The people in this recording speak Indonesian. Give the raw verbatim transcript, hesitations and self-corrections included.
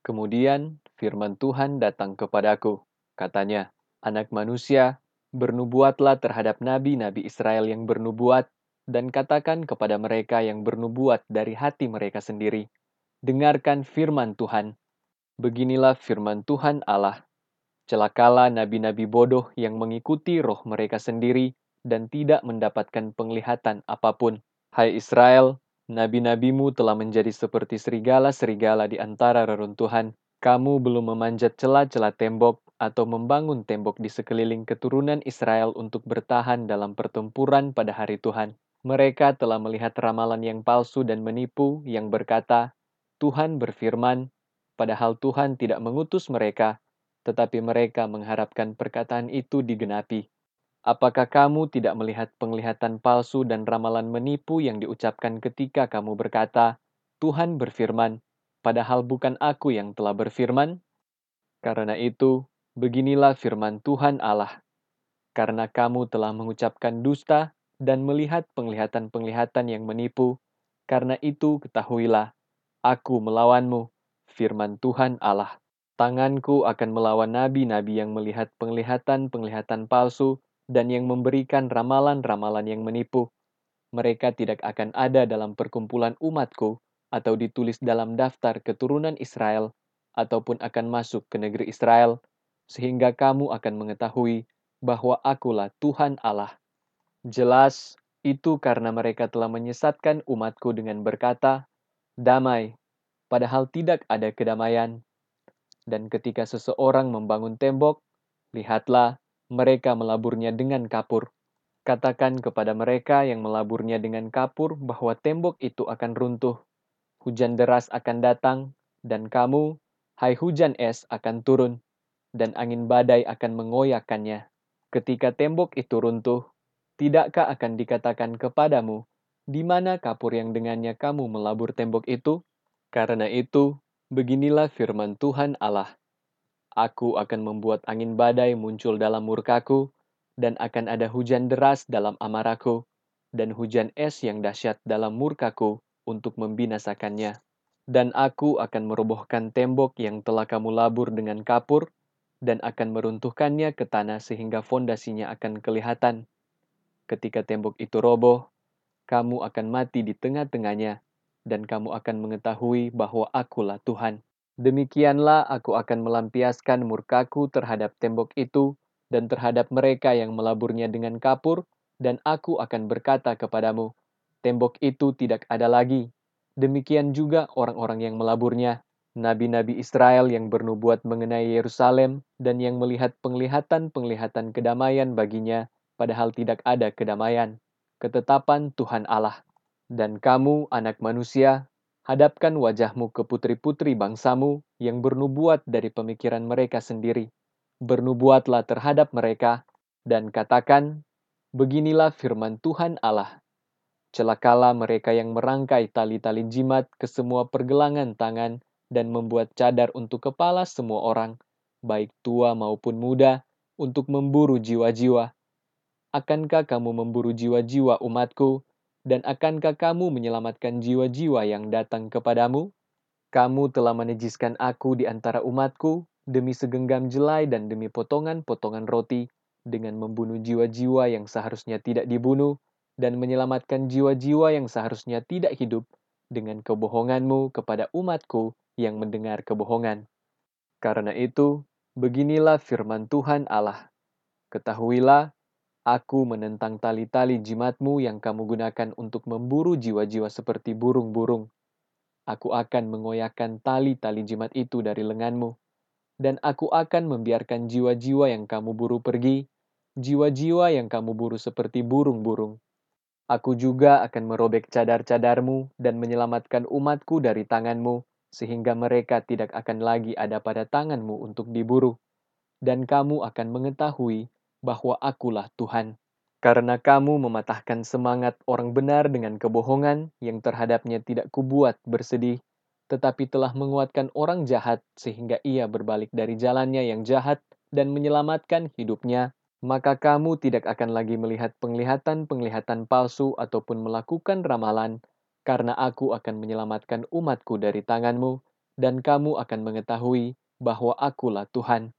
Kemudian firman Tuhan datang kepadaku. Katanya, "Anak manusia, bernubuatlah terhadap nabi-nabi Israel yang bernubuat, dan katakan kepada mereka yang bernubuat dari hati mereka sendiri, dengarkan firman Tuhan. Beginilah firman Tuhan Allah. Celakalah nabi-nabi bodoh yang mengikuti roh mereka sendiri dan tidak mendapatkan penglihatan apapun. Hai Israel, nabi-nabimu telah menjadi seperti serigala-serigala di antara reruntuhan. Kamu belum memanjat celah-celah tembok atau membangun tembok di sekeliling keturunan Israel untuk bertahan dalam pertempuran pada hari Tuhan. Mereka telah melihat ramalan yang palsu dan menipu yang berkata, Tuhan berfirman, padahal Tuhan tidak mengutus mereka, tetapi mereka mengharapkan perkataan itu digenapi. Apakah kamu tidak melihat penglihatan palsu dan ramalan menipu yang diucapkan ketika kamu berkata, Tuhan berfirman, padahal bukan aku yang telah berfirman? Karena itu, beginilah firman Tuhan Allah. Karena kamu telah mengucapkan dusta dan melihat penglihatan-penglihatan yang menipu, karena itu ketahuilah, aku melawanmu, firman Tuhan Allah. Tanganku akan melawan nabi-nabi yang melihat penglihatan-penglihatan palsu dan yang memberikan ramalan-ramalan yang menipu. Mereka tidak akan ada dalam perkumpulan umatku atau ditulis dalam daftar keturunan Israel ataupun akan masuk ke negeri Israel, sehingga kamu akan mengetahui bahwa akulah Tuhan Allah. Jelas, itu karena mereka telah menyesatkan umatku dengan berkata, damai, padahal tidak ada kedamaian. Dan ketika seseorang membangun tembok, lihatlah, mereka melaburnya dengan kapur. Katakan kepada mereka yang melaburnya dengan kapur bahwa tembok itu akan runtuh. Hujan deras akan datang, dan kamu, hai hujan es, akan turun, dan angin badai akan mengoyakkannya. Ketika tembok itu runtuh, tidakkah akan dikatakan kepadamu, di mana kapur yang dengannya kamu melabur tembok itu? Karena itu, beginilah firman Tuhan Allah. Aku akan membuat angin badai muncul dalam murkaku, dan akan ada hujan deras dalam amarahku, dan hujan es yang dahsyat dalam murkaku untuk membinasakannya. Dan aku akan merobohkan tembok yang telah kamu labur dengan kapur, dan akan meruntuhkannya ke tanah sehingga fondasinya akan kelihatan. Ketika tembok itu roboh, kamu akan mati di tengah-tengahnya, dan kamu akan mengetahui bahwa akulah Tuhan. Demikianlah aku akan melampiaskan murkaku terhadap tembok itu dan terhadap mereka yang melaburnya dengan kapur, dan aku akan berkata kepadamu, tembok itu tidak ada lagi. Demikian juga orang-orang yang melaburnya, nabi-nabi Israel yang bernubuat mengenai Yerusalem dan yang melihat penglihatan-penglihatan kedamaian baginya, padahal tidak ada kedamaian. Ketetapan Tuhan Allah. Dan kamu, anak manusia, hadapkan wajahmu ke putri-putri bangsamu yang bernubuat dari pemikiran mereka sendiri. Bernubuatlah terhadap mereka, dan katakan, beginilah firman Tuhan Allah. Celakalah mereka yang merangkai tali-tali jimat ke semua pergelangan tangan dan membuat cadar untuk kepala semua orang, baik tua maupun muda, untuk memburu jiwa-jiwa. Akankah kamu memburu jiwa-jiwa umatku, dan akankah kamu menyelamatkan jiwa-jiwa yang datang kepadamu? Kamu telah menejiskan aku di antara umatku, demi segenggam jelai dan demi potongan-potongan roti, dengan membunuh jiwa-jiwa yang seharusnya tidak dibunuh, dan menyelamatkan jiwa-jiwa yang seharusnya tidak hidup, dengan kebohonganmu kepada umatku yang mendengar kebohongan. Karena itu, beginilah firman Tuhan Allah. Ketahuilah, aku menentang tali-tali jimatmu yang kamu gunakan untuk memburu jiwa-jiwa seperti burung-burung. Aku akan mengoyakkan tali-tali jimat itu dari lenganmu, dan aku akan membiarkan jiwa-jiwa yang kamu buru pergi, jiwa-jiwa yang kamu buru seperti burung-burung. Aku juga akan merobek cadar-cadarmu dan menyelamatkan umatku dari tanganmu, sehingga mereka tidak akan lagi ada pada tanganmu untuk diburu. Dan kamu akan mengetahui bahwa akulah Tuhan. Karena kamu mematahkan semangat orang benar dengan kebohongan yang terhadapnya tidak kubuat bersedih, tetapi telah menguatkan orang jahat sehingga ia berbalik dari jalannya yang jahat dan menyelamatkan hidupnya, maka kamu tidak akan lagi melihat penglihatan-penglihatan palsu ataupun melakukan ramalan, karena aku akan menyelamatkan umatku dari tanganmu, dan kamu akan mengetahui bahwa Akulah Tuhan.